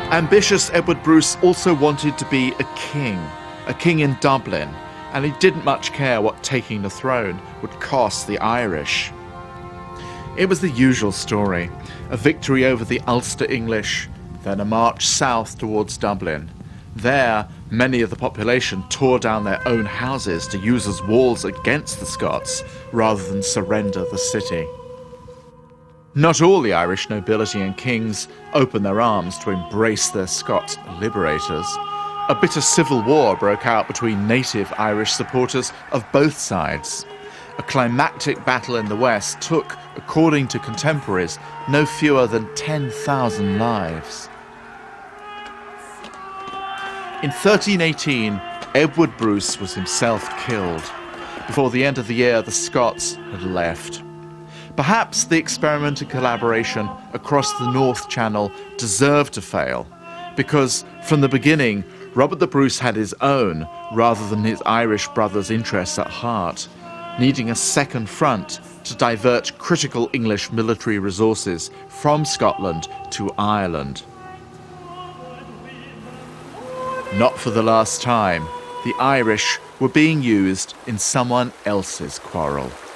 Ambitious Edward Bruce also wanted to be a king in Dublin, and he didn't much care what taking the throne would cost the Irish. It was the usual story: a victory over the Ulster English, then a march south towards Dublin. There, many of the population tore down their own houses to use as walls against the Scots, rather than surrender the city. Not all the Irish nobility and kings opened their arms to embrace their Scots liberators. A bitter civil war broke out between native Irish supporters of both sides. A climactic battle in the west took, according to contemporaries, no fewer than 10,000 lives. In 1318, Edward Bruce was himself killed. Before the end of the year, the Scots had left. Perhaps the experiment in collaboration across the North Channel deserved to fail, because from the beginning, Robert the Bruce had his own, rather than his Irish brother's interests at heart, needing a second front to divert critical English military resources from Scotland to Ireland. Not for the last time, the Irish were being used in someone else's quarrel.